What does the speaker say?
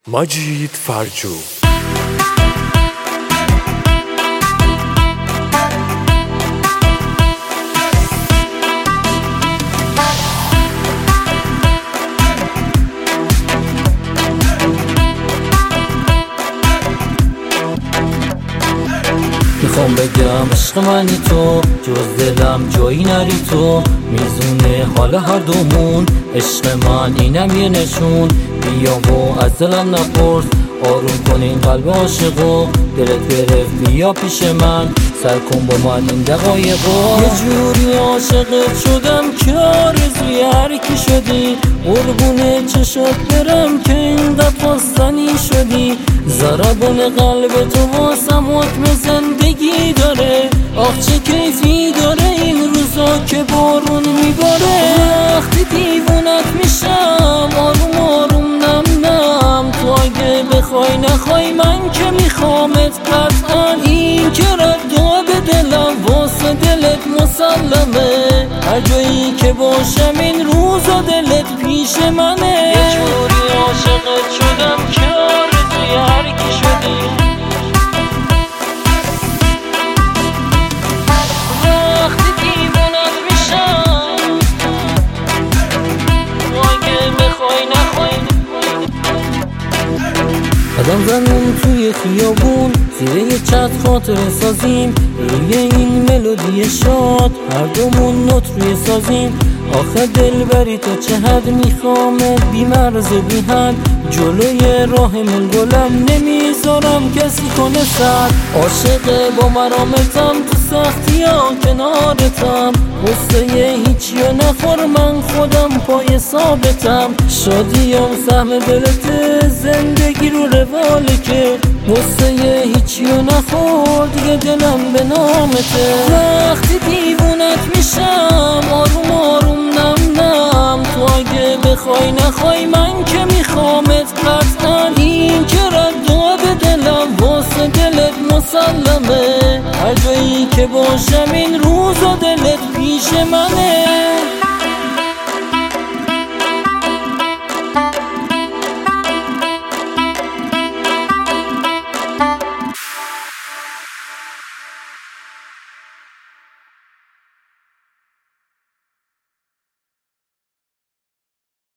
مجید فرجو. میخوام بگم عشق منی تو، جز دلم جایی نری تو، میزونه حال هر دومون. عشق من اینم یه نشون، بیا و از دلم نپرس، آروم کن این قلب عاشقو، دلت گرفت بیا پیش من، سر کن با من این دقایقو. یه جوری عاشقت شدم که آرزوی هر کی شدی، قربون چشات برم که اینقدر خواستنی شدی. ضربان قلب تو واسم حکم زندگی داره، آخ چه کیفی داره این روزا که بارون میباره. وقتی دیوونت میشم آروم آروم نم نم، تو اگه بخوای نخوای من که میخوامت قطعا. این که رد به دلم واسه دلت مسلمه، هر جایی که باشم این روزا دلت پیش منه. یه جوری عاشقت شدم که آرزوی هر کی شدی، وقتی دیوونت میشم تو اگه بخوای نخوای. قدم زنم توی خیابون، زیر یه چت خاطره سازیم، روی این ملودی شاد هر دومون نوت روی سازیم. آخه دل بری تو چه حد میخوامت بی مرز و بی حد، جلوی راهمون گلم نمیذارم کسی کنه سر. عاشق با مرامتم تو سختی ها کنارتم، غصه هیچی و نخور من خودم پای ثابتم. شادیم سهم دلت زندگی رو رواله که، غصه هیچی و نخور دیگه دلم به نامته. وقتی دیوونت میشم آروم آروم نم نم، تو اگه بخوای نخوای من که میخوامت قطعا. این که رد به دلم واسه دلت مسلمه، هر جایی که باشم